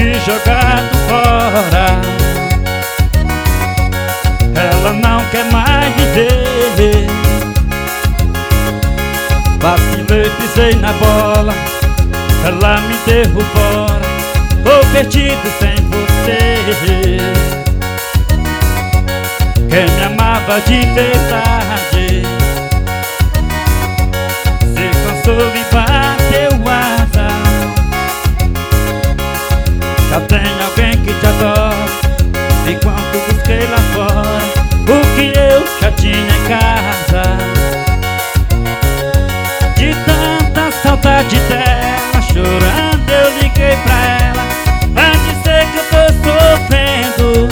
e jogado fora. Ela não quer mais viver. Vacilei, pisei na bola, ela me derrubou fora. Tô perdido sem você. Quem me amava de verdade se cansou e bateu asa. Já tem alguém que te adora, enquanto busquei lá fora o que eu já tinha em casa. De tanta saudade dela, chorando eu liguei pra ela pra dizer que eu tô sofrendo.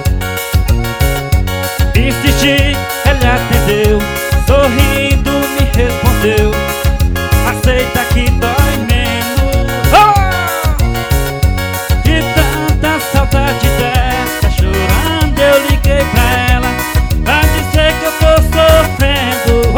Insisti, ela atendeu, sorrindo me respondeu: aceita que dói menos. De tanta saudade dela, chorando eu liguei pra ela pra dizer que eu tô sofrendo.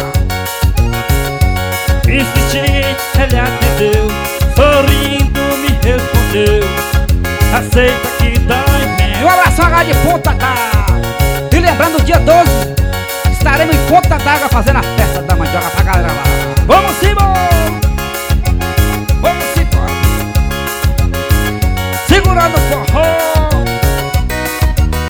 Insisti, ela atendeu, sorrindo me respondeu: aceita que dói menos. E o abraço H de Ponta d'Água. E lembrando, dia 12 estaremos em Ponta d'Água fazendo a festa da mandioca pra galera lá. Vamos embora!